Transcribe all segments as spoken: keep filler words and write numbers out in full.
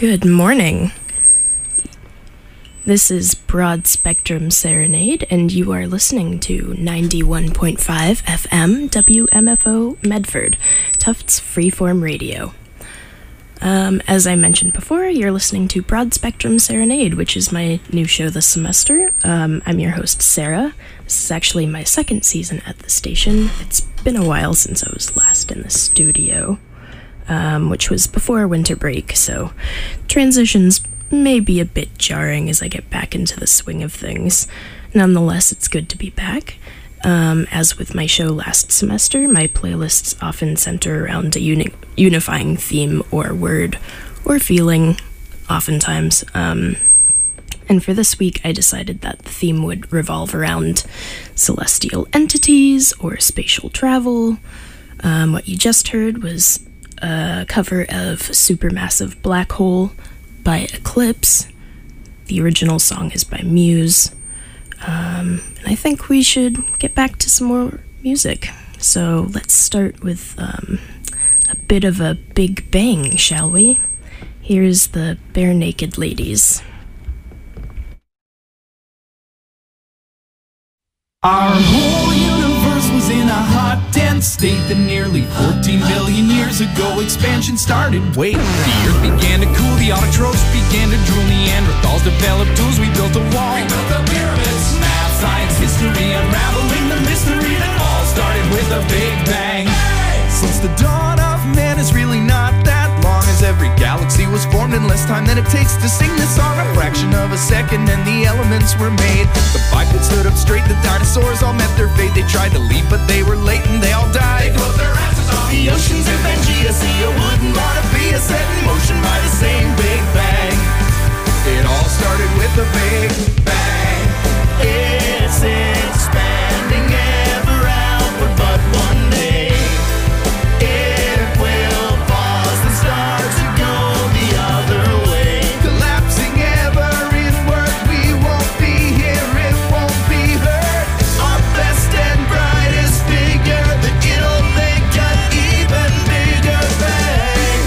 Good morning. This is Broad Spectrum Serenade, and you are listening to ninety-one point five F M W M F O Medford, Tufts Freeform Radio. Um, as I mentioned before, you're listening to Broad Spectrum Serenade, which is my new show this semester. Um, I'm your host, Sarah. This is actually my second season at the station. It's been a while since I was last in the studio, um, which was before winter break, so transitions may be a bit jarring as I get back into the swing of things. Nonetheless, it's good to be back. Um, as with my show last semester, my playlists often center around a uni- unifying theme or word or feeling, oftentimes. Um, and for this week, I decided that the theme would revolve around celestial entities or spatial travel. Um, what you just heard was a cover of Supermassive Black Hole by Eclipse. The original song is by Muse. Um, and I think we should get back to some more music. So let's start with um, a bit of a big bang, shall we? Here's the Bare Naked Ladies. Our whole universe was in a hot, dense state that nearly fourteen billion years ago expansion started. Wait, the earth began to cool, the autotrophs began to drool, Neanderthals developed tools, we built a wall. We built the pyramids, math, science, history, unraveling the mystery that all started with a big bang. Hey! Since the dawn of man is really not that long, as every galaxy was formed in less time than it takes to sing this song. A fraction of a second and the elements were made. The bipeds stood up straight, the dinosaurs all met their fate. They tried to leave but they were late and they all died. They closed their asses off the oceans and Pangea, see a wooden monopia set in motion by the same Big Bang. It all started with a Big Bang. It's expanding ever outward, but one day it will pause and start to go the other way. Collapsing ever inward, we won't be here, it won't be heard. Our best and brightest figure, that it'll make an even bigger bang.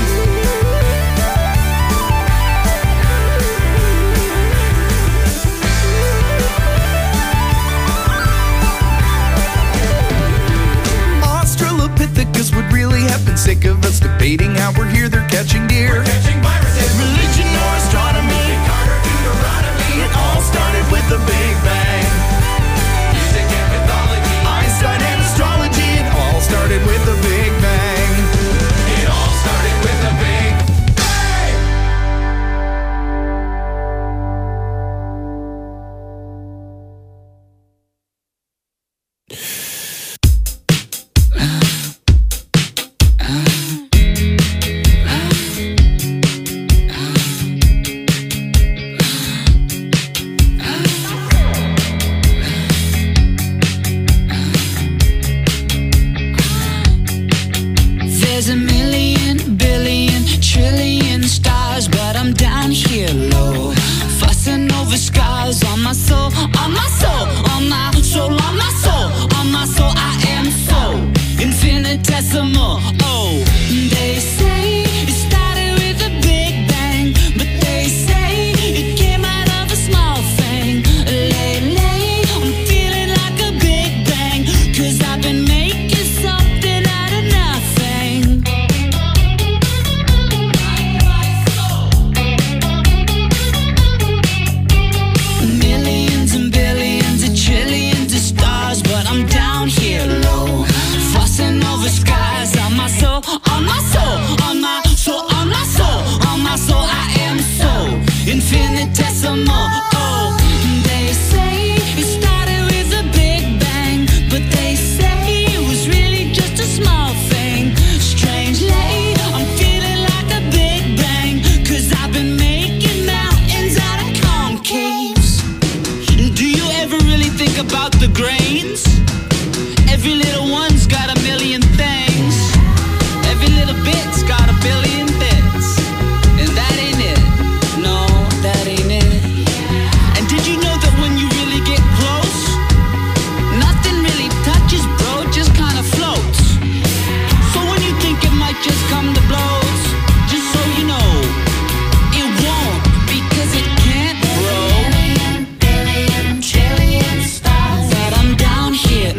Australopithecus would really have been sick of us debating how we're here, they're catching deer. We're catching viruses. Religion or astronomy, Carter, Deuteronomy, it all started with the Big Bang. Music and mythology, Einstein and astrology, it all started with the Big Bang. It all started with the Big Bang.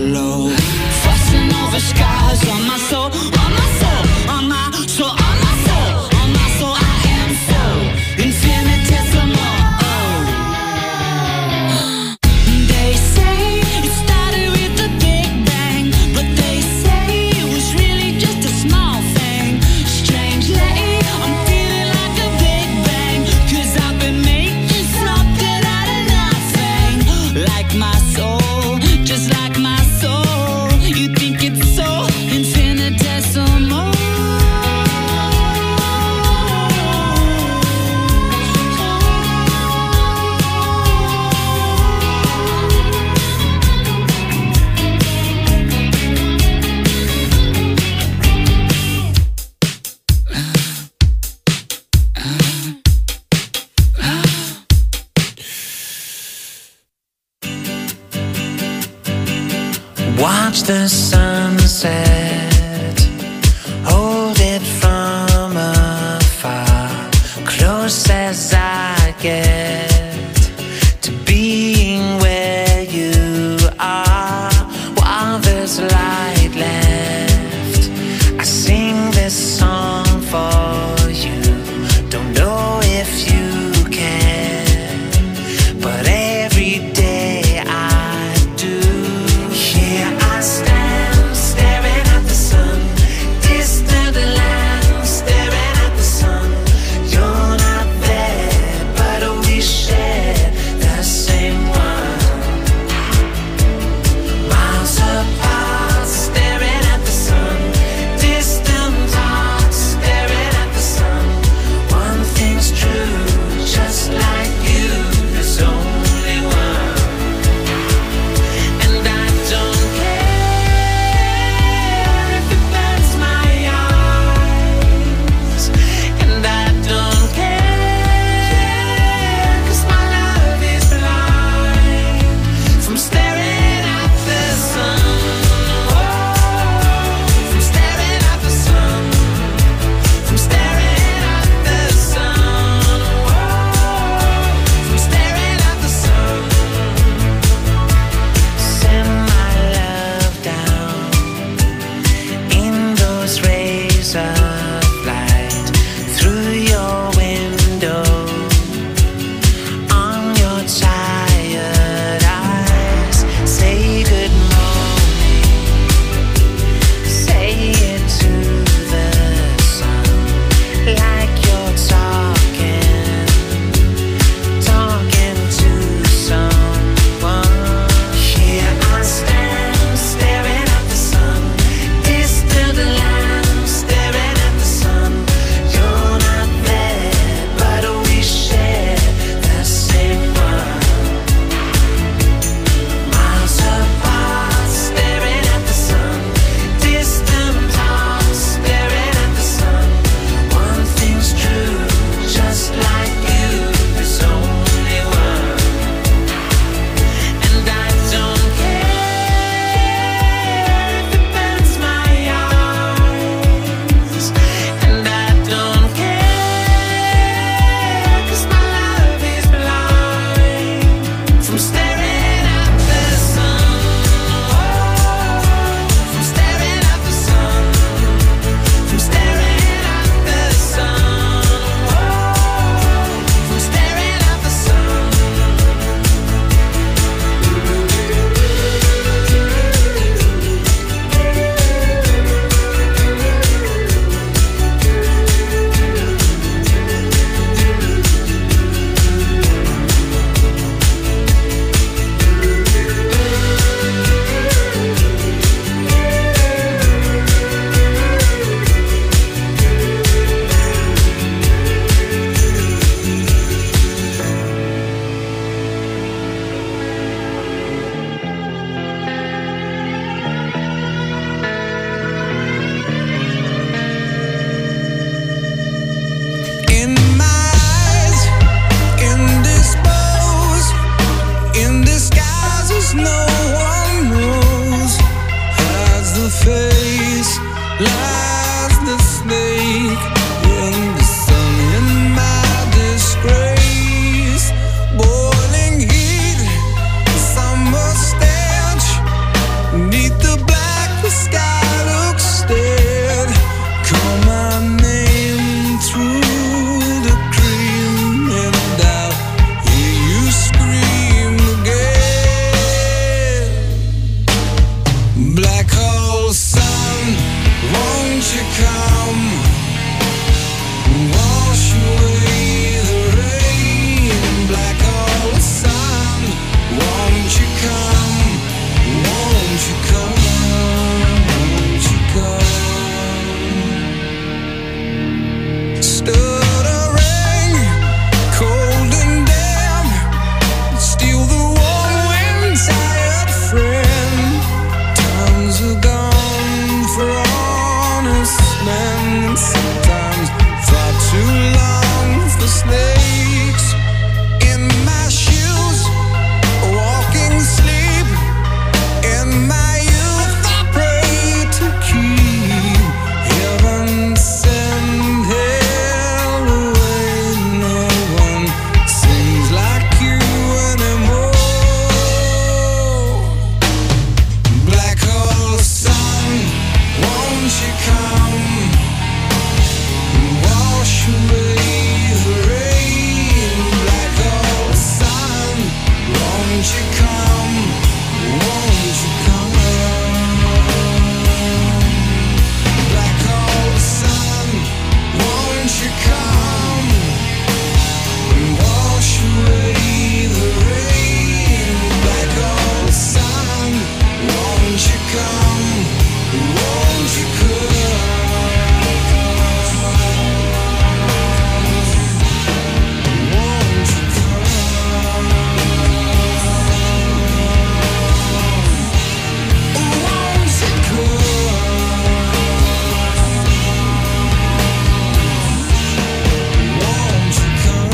low. Fussing over scars on my soul, on my soul, on my soul, on my soul, on my soul. I am so infinitesimal. They say it started with the Big Bang, but they say it was really just a small thing. Strangely, I'm feeling like a Big Bang, 'cause I've been making something out of nothing. Like my soul, just like my soul. You think it's so infinitesimal? Watch the sunset, hold it from afar, close as I get to being where you are. While there's light left, I sing this song for you. Don't know if you can, but every day I do. Here I stand, staring at the sun, distant land, staring at the sun. You're not there, but we share the same one. Miles apart, staring at the sun, distant hearts, staring at the sun. One thing's true, just like you, there's only one. And I don't care if it burns my eyes. And I don't care, 'cause my love is blind. From staring at the sun, oh, from staring at the sun, from staring at the sun, oh, from staring at the sun. Send my love down in those rays of light through your window on your tired eyes. Say good morning, say it to the sun, like you're talking, talking to someone. Here I stand, staring at the sun, distant land, staring at the sun. You're not there, but we share the same one. Miles apart, staring at the sun, distant hearts, staring at the sun. One thing's true, just like you, there's only one. And I don't care if it burns my eyes. And I don't care, 'cause my love is blind. From staring at the sun, oh, from staring at the sun, from staring at the sun, oh, from staring at the sun. In my eyes, indisposed, in disguises no one knows. Hides the face, lies the snake in the sun. In my disgrace, boiling heat, summer stench, won't you come, won't you come? Stuttering, cold and damp, still the warm wind, tired friend. Times are gone for honest men, and sometimes far too long for snakes. In my shoes, walking sleep. In my youth, I pray to keep heaven send hell away. No one sings like you anymore. Black hole sun, won't you come? Wash away the rain. Black hole sun, won't you come? Won't you come? Black hole sun, won't you come? Wash away the rain. Black hole sun, won't you come? Won't you come? Won't you come? Won't you come? Won't you come?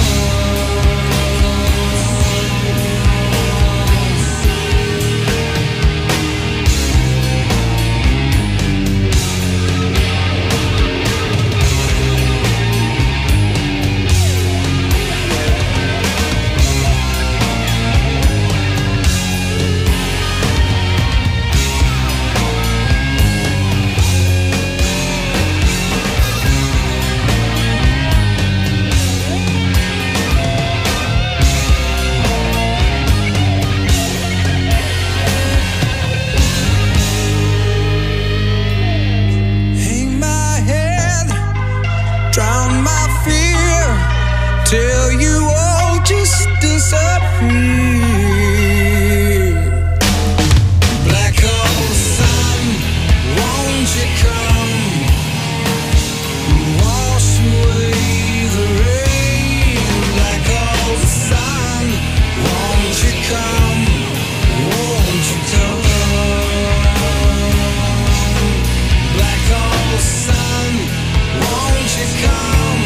Hang my head, drown my fear, till you all just disappear. Black hole sun, won't you come? Wash away the rain. Black hole sun, won't you come? Won't you come? Black hole sun, won't you come?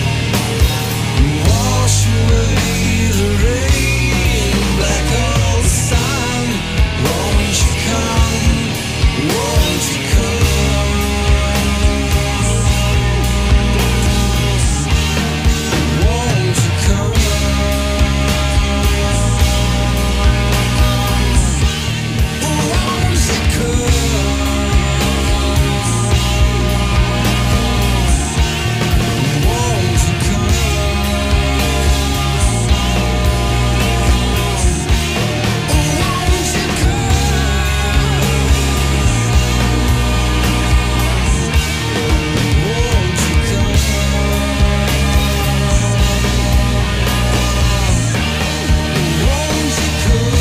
Wash away the rain. Black hole sun, won't you come? Won't you come? Won't you come? Won't you come? Won't you come? Won't you come? Won't you come? Won't you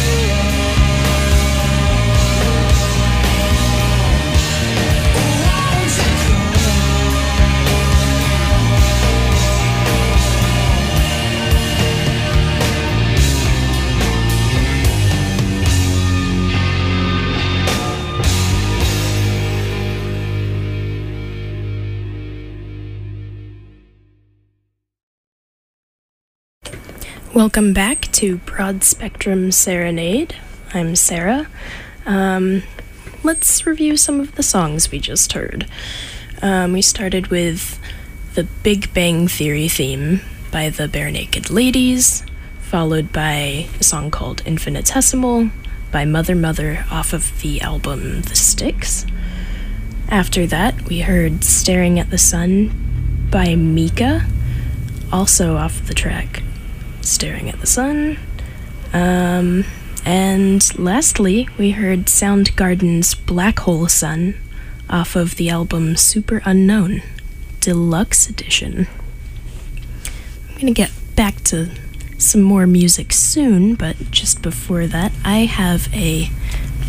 Welcome back to Broad Spectrum Serenade. I'm Sarah. Um, let's review some of the songs we just heard. Um, we started with the Big Bang Theory theme by the Bare Naked Ladies, followed by a song called Infinitesimal by Mother Mother off of the album The Styx. After that, we heard Staring at the Sun by Mika, also off the track Staring at the Sun. Um, and lastly, we heard Soundgarden's Black Hole Sun off of the album Super Unknown, Deluxe Edition. I'm gonna get back to some more music soon, but just before that, I have a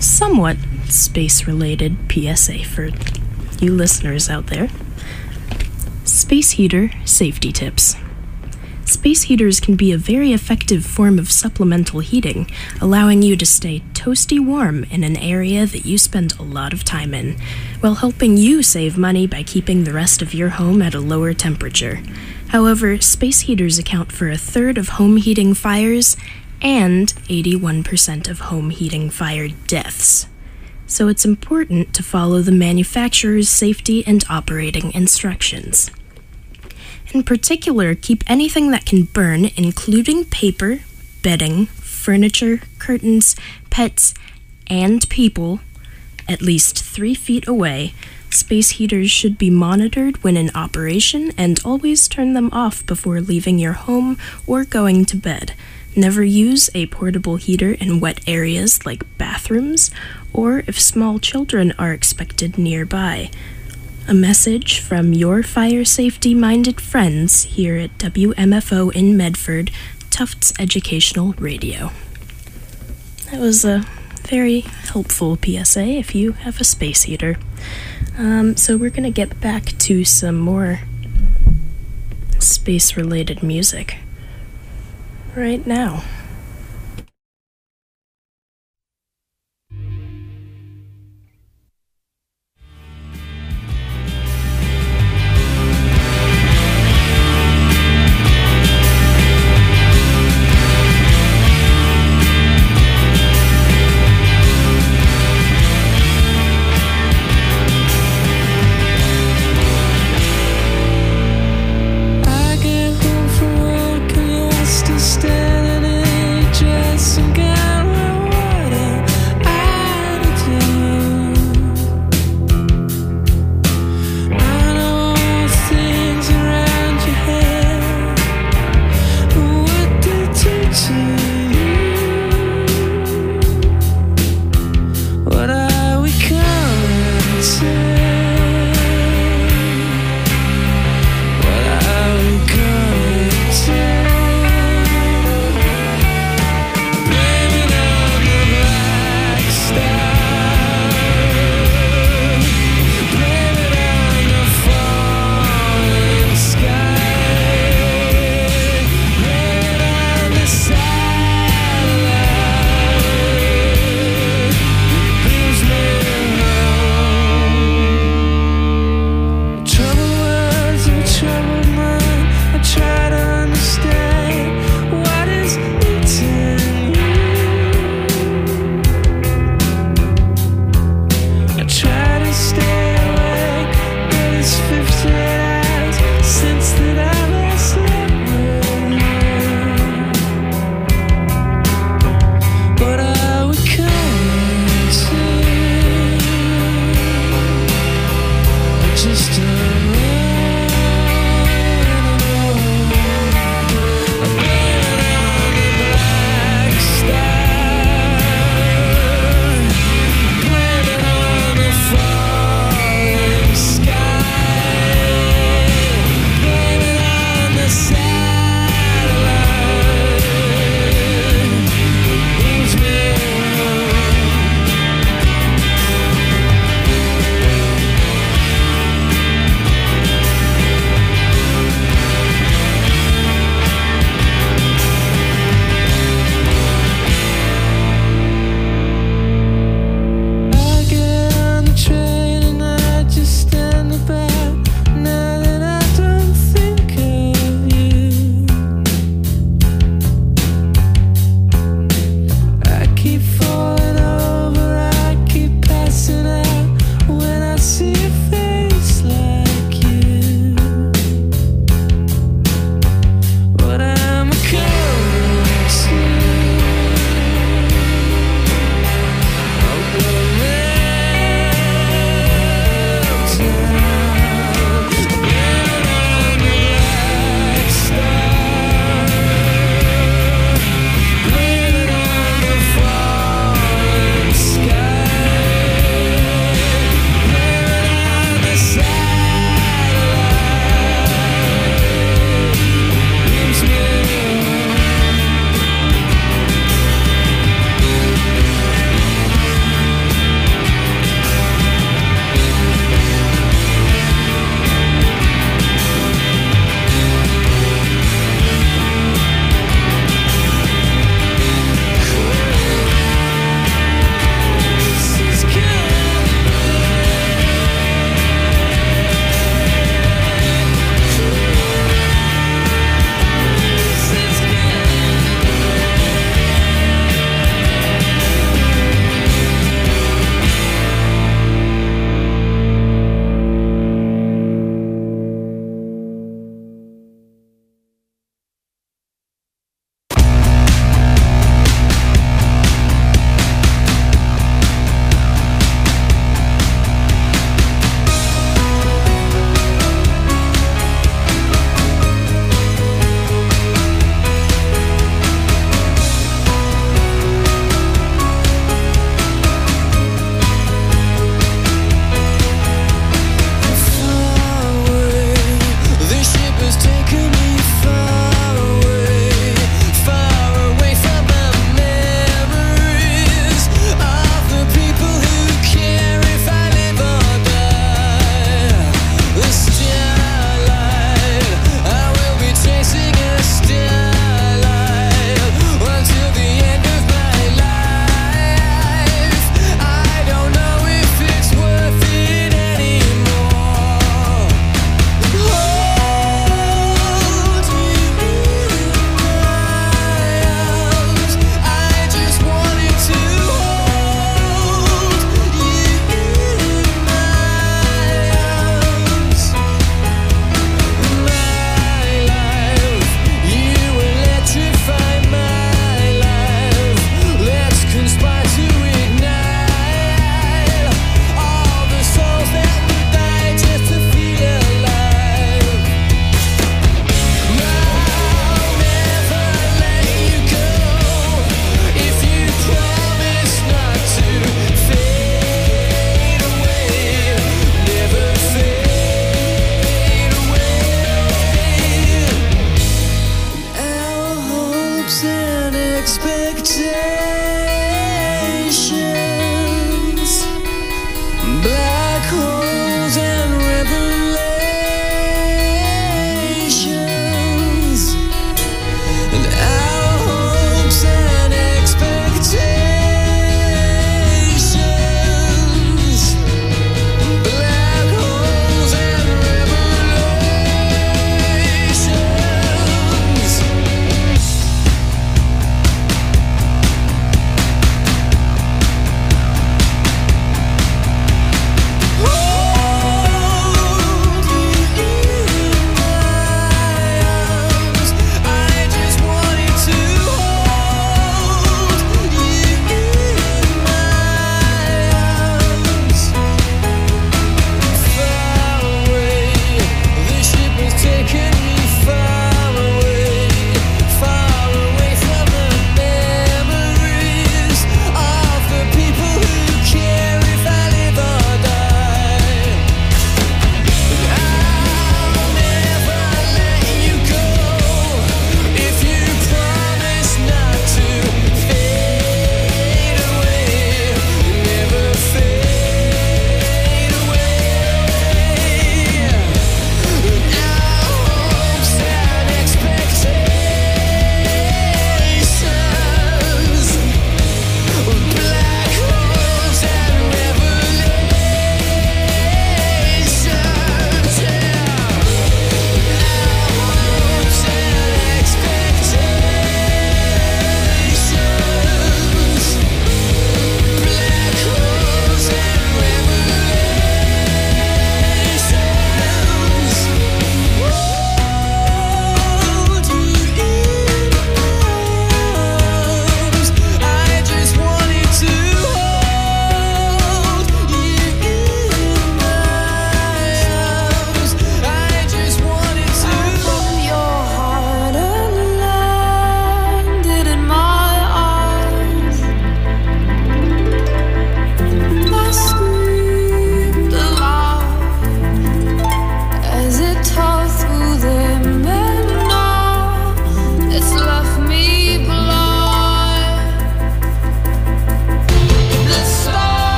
somewhat space-related P S A for you listeners out there. Space heater safety tips. Space heaters can be a very effective form of supplemental heating, allowing you to stay toasty warm in an area that you spend a lot of time in, while helping you save money by keeping the rest of your home at a lower temperature. However, space heaters account for a third of home heating fires and eighty-one percent of home heating fire deaths. So it's important to follow the manufacturer's safety and operating instructions. In particular, keep anything that can burn, including paper, bedding, furniture, curtains, pets, and people, at least three feet away. Space heaters should be monitored when in operation, and always turn them off before leaving your home or going to bed. Never use a portable heater in wet areas like bathrooms, or if small children are expected nearby. A message from your fire safety-minded friends here at W M F O in Medford, Tufts Educational Radio. That was a very helpful P S A if you have a space heater. Um, so we're going to get back to some more space-related music right now. I get home from work and you're still standing in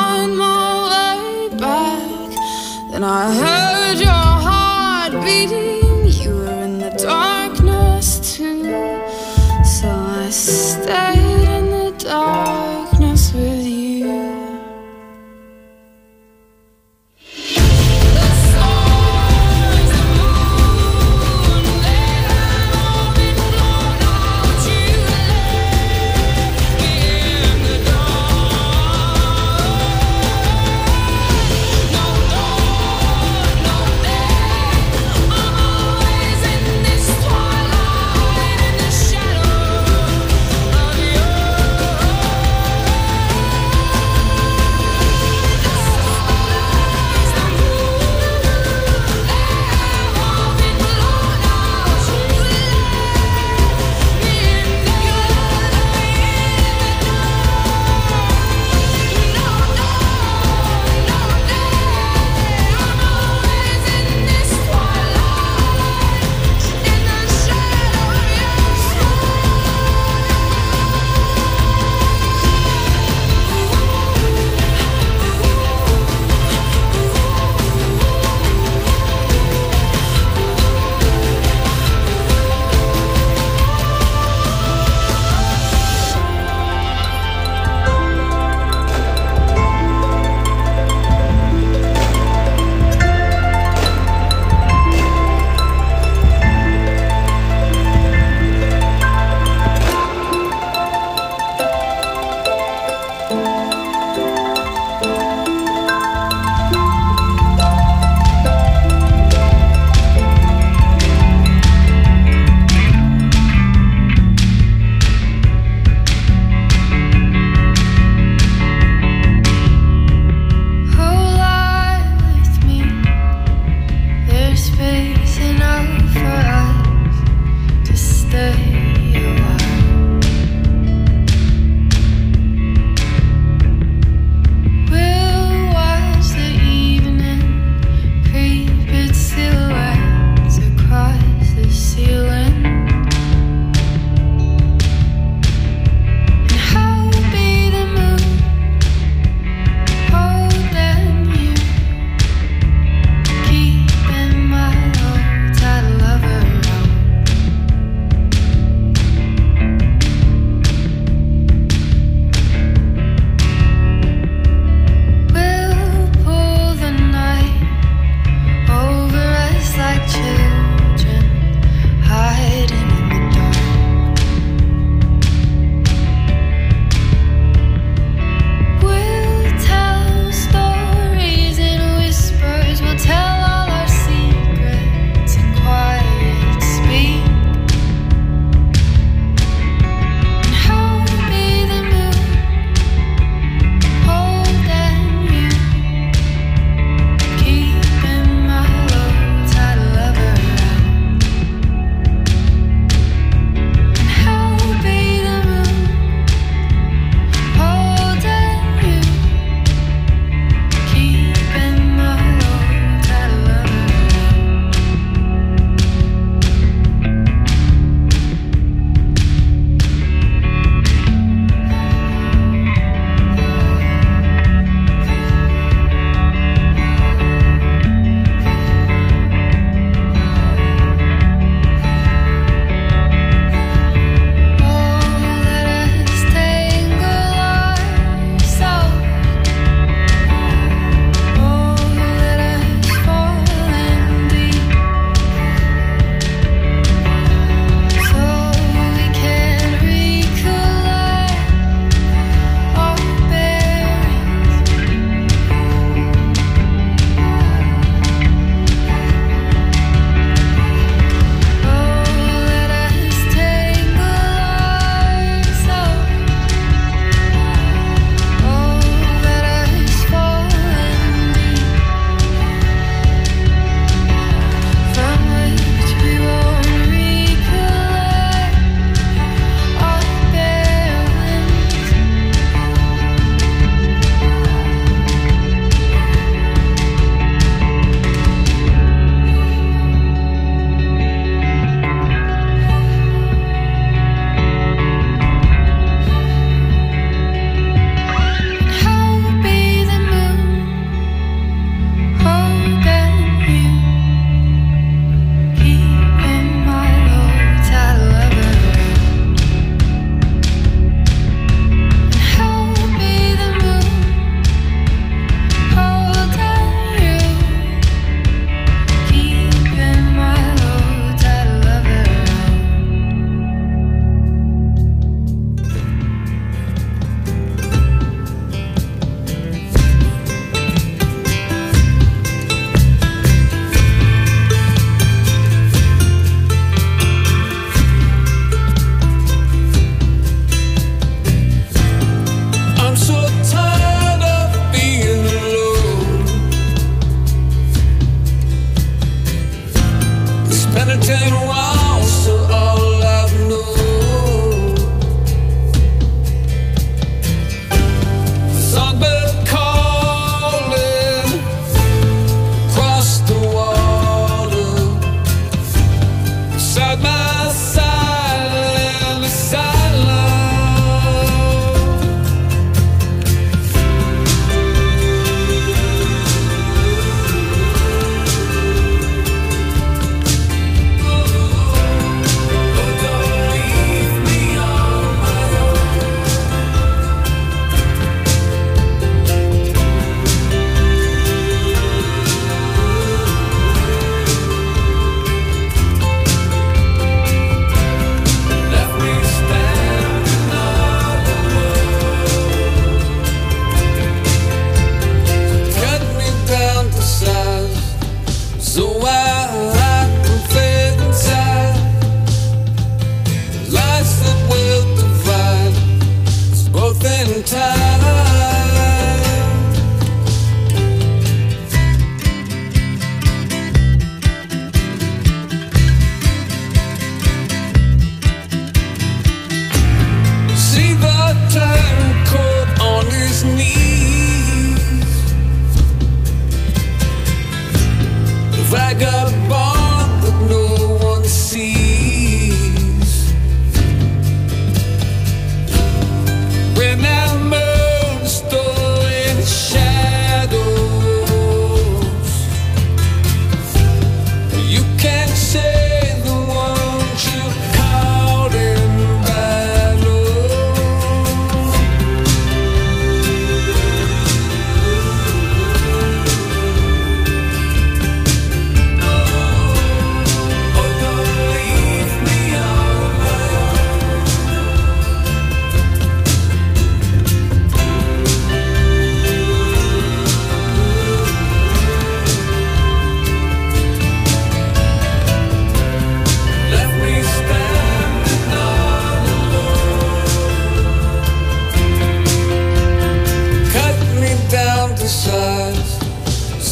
find my way back. Then I heard your heart beating. You were in the darkness too. So I stayed in the darkness with you. No,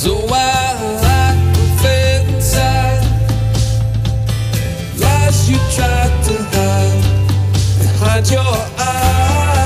So I, I feel inside lies you tried to hide behind your eyes.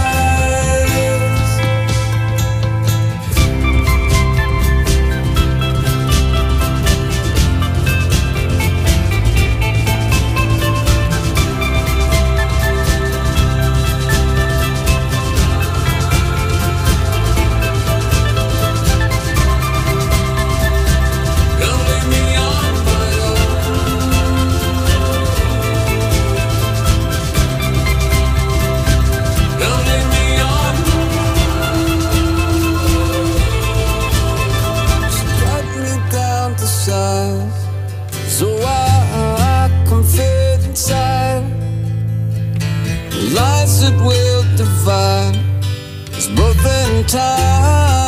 So I, I can fit inside lies that will divide us both in time.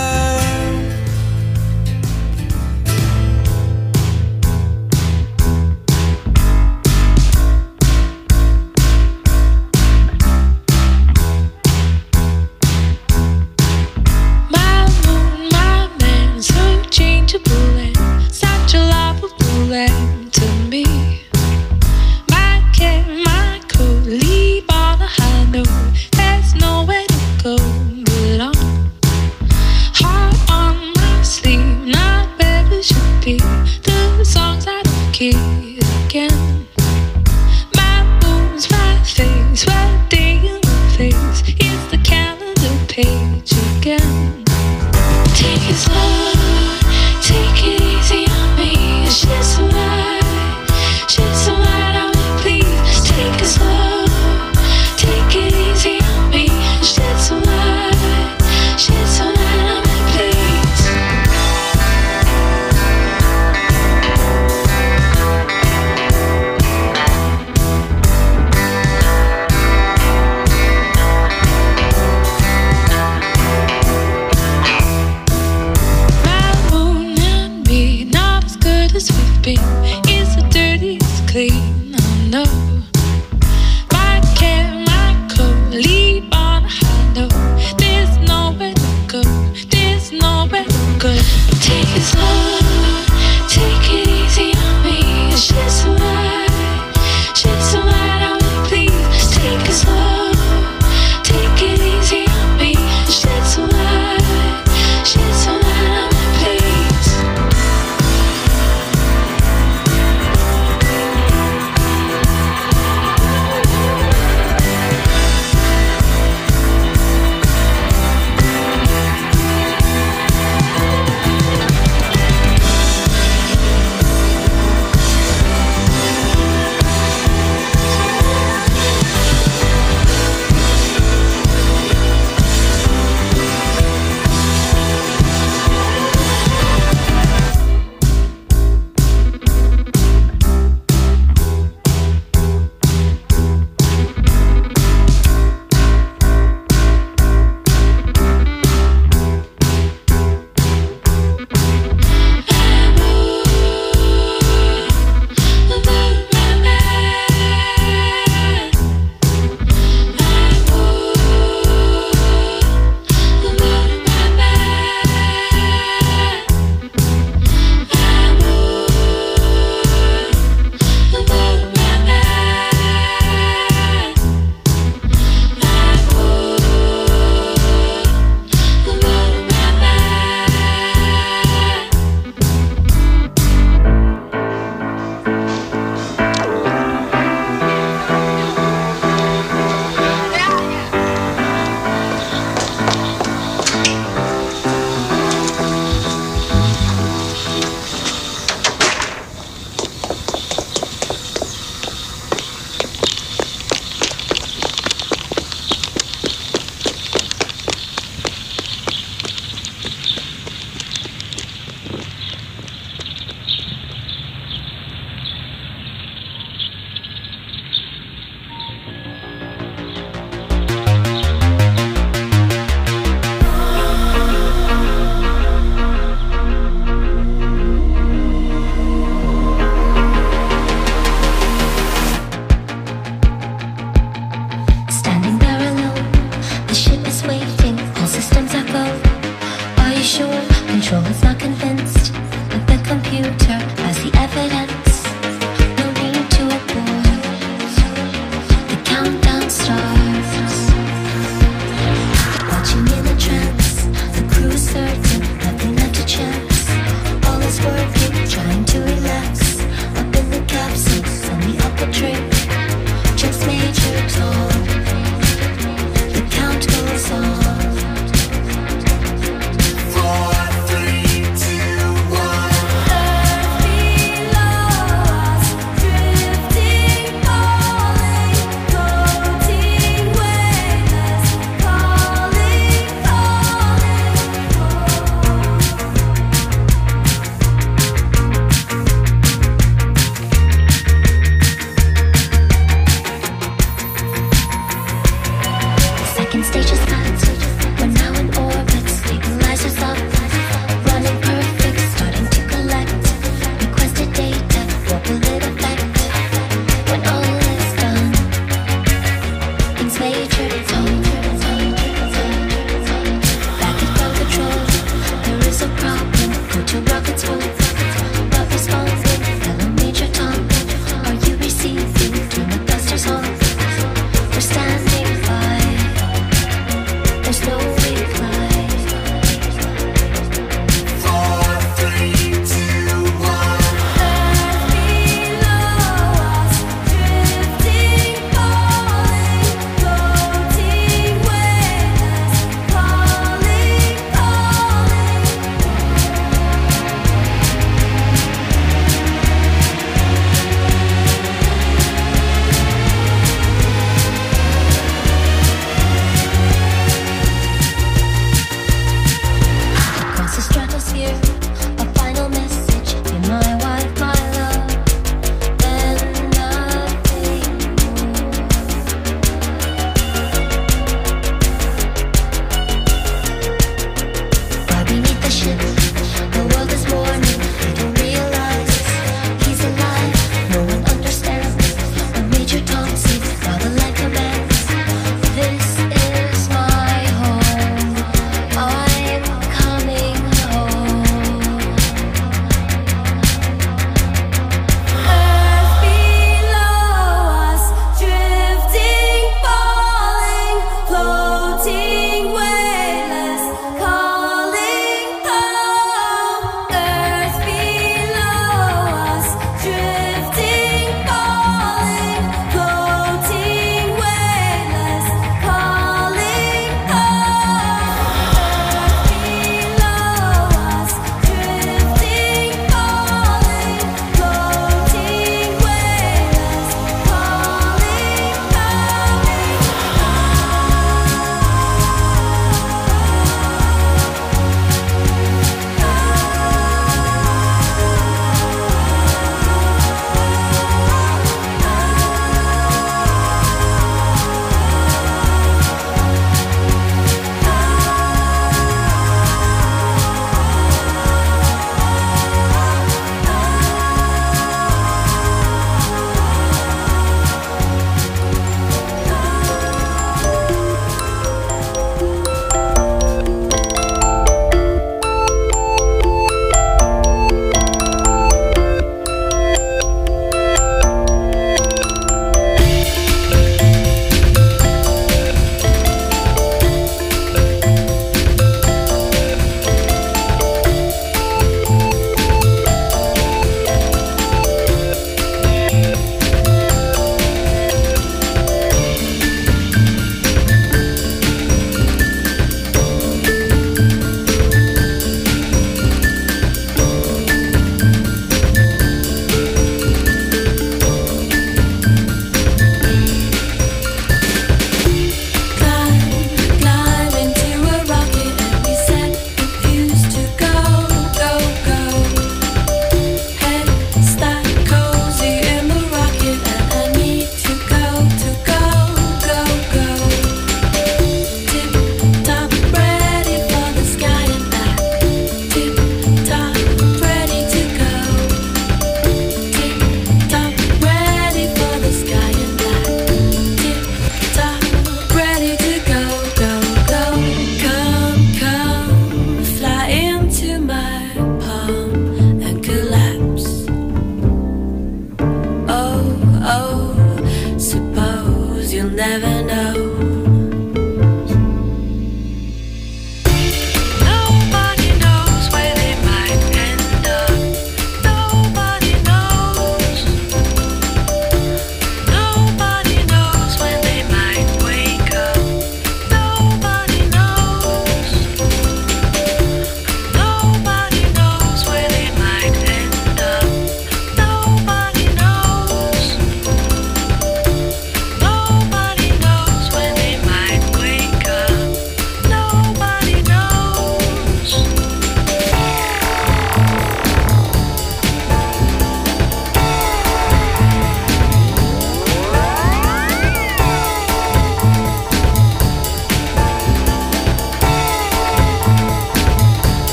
My moon, my man, so changeable and such a lovable end to me. My care, my coat, leave on a high note. There's nowhere to go but on. Heart on my sleeve, not where it should be. The songs I don't keep again. My bones, my face, what day in the face. It's the calendar page again. Take it slow, take it easy on me. She's so light, she's so light on me, please. Take it slow, take it easy on me. She's so light, she's so light on me, please. My moon and me, not as good as we've been. It's the dirtiest clean, I know. My care, my coat, leave on a high note. There's nowhere to go, there's nowhere to go. Take it slow, take it easy on me. She's so light, she's so light on me, please. Take it slow, take it easy on me. She's so light, she's so light on me, please. control is not convinced that the computer has the evidence. No need to abort. The countdown starts. Watching in a trance, the crew is certain, nothing left to chance. All is working, trying to relax. Up in the capsules on the upper trip, just major tall. The count goes on. Four, three, two, one. Earth belongs.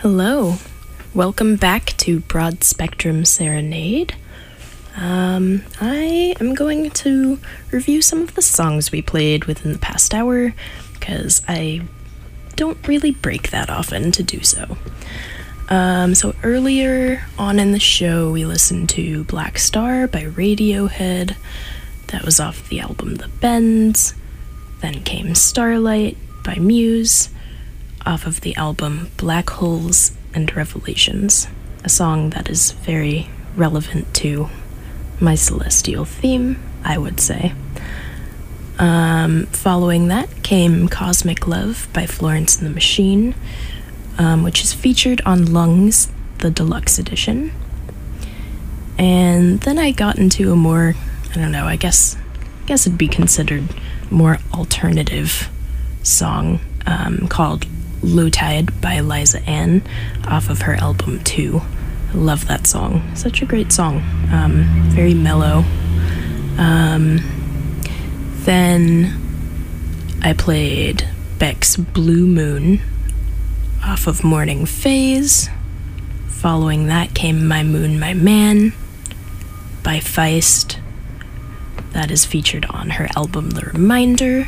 Hello. Welcome back to Broad Spectrum Serenade. Um, I am going to review some of the songs we played within the past hour, because I don't really break that often to do so. Um, so earlier on in the show, we listened to Black Star by Radiohead. That was off the album The Bends. Then came Starlight by Muse, off of the album Black Holes and Revelations, a song that is very relevant to my celestial theme, I would say. Um, following that came Cosmic Love by Florence and the Machine, um, which is featured on Lungs, the deluxe edition. And then I got into a more, I don't know, I guess, I guess it'd be considered more alternative song um, called Low Tide by Liza Ann off of her album two. I love that song. Such a great song. Um, very mellow. Um, then I played Beck's Blue Moon off of Morning Phase. Following that came My Moon, My Man by Feist. That is featured on her album The Reminder.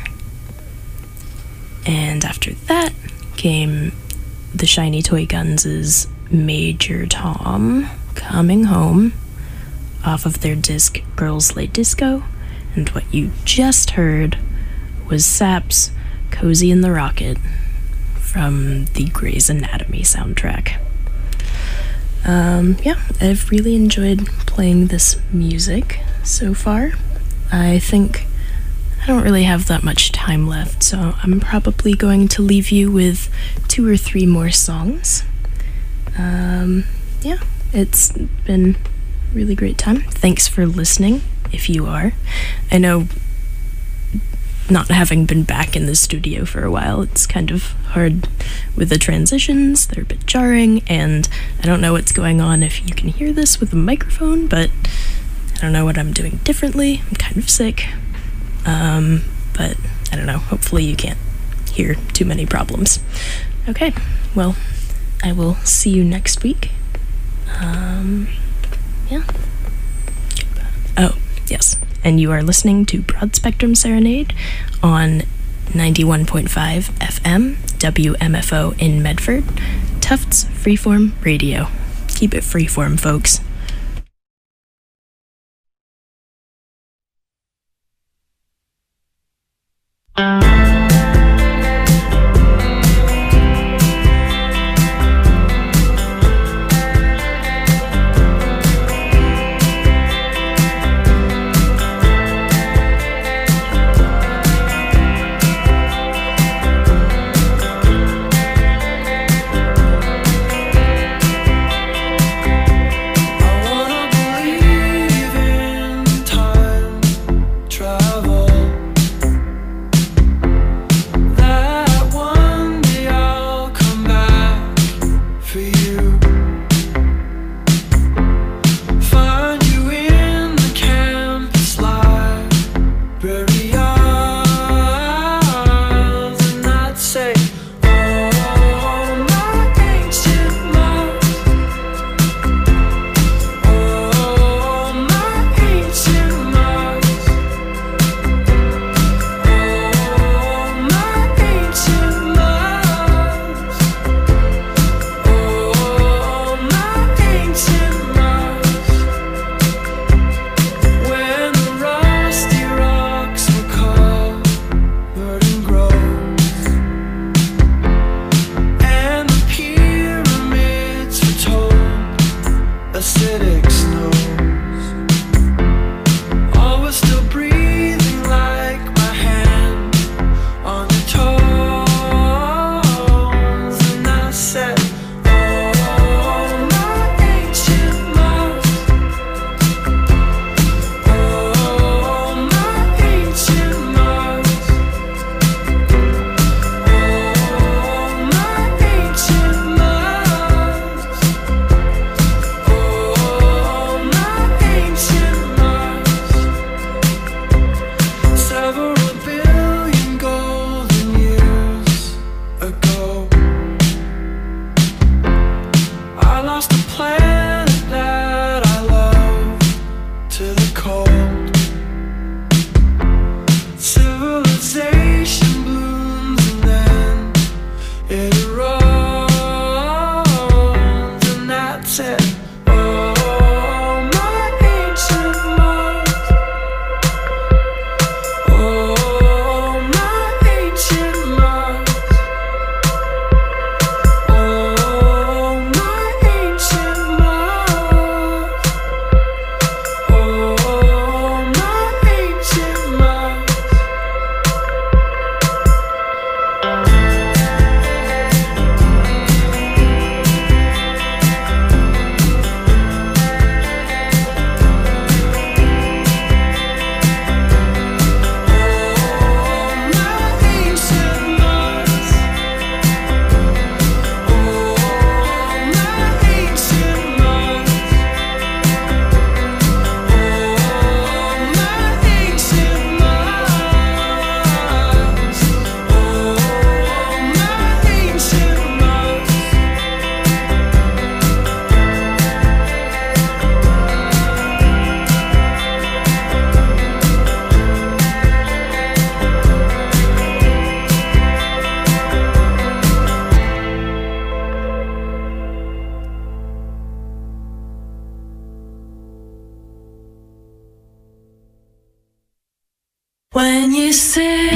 And after that came the Shiny Toy Guns' Major Tom, Coming Home, off of their disc Girls Lay Disco. And what you just heard was Sap's Cozy in the Rocket from the Grey's Anatomy soundtrack. Um, yeah, I've really enjoyed playing this music so far. I think I don't really have that much time left, so I'm probably going to leave you with two or three more songs. Um, yeah, it's been a really great time. Thanks for listening, if you are. I know, not having been back in the studio for a while, it's kind of hard with the transitions. They're a bit jarring, and I don't know what's going on if you can hear this with a microphone, but I don't know what I'm doing differently. I'm kind of sick. Um, but I don't know, hopefully you can't hear too many problems. Okay, well, I will see you next week. Um, yeah. Oh, yes. And you are listening to Broad Spectrum Serenade on ninety-one point five F M, W M F O in Medford, Tufts Freeform Radio. Keep it freeform, folks. said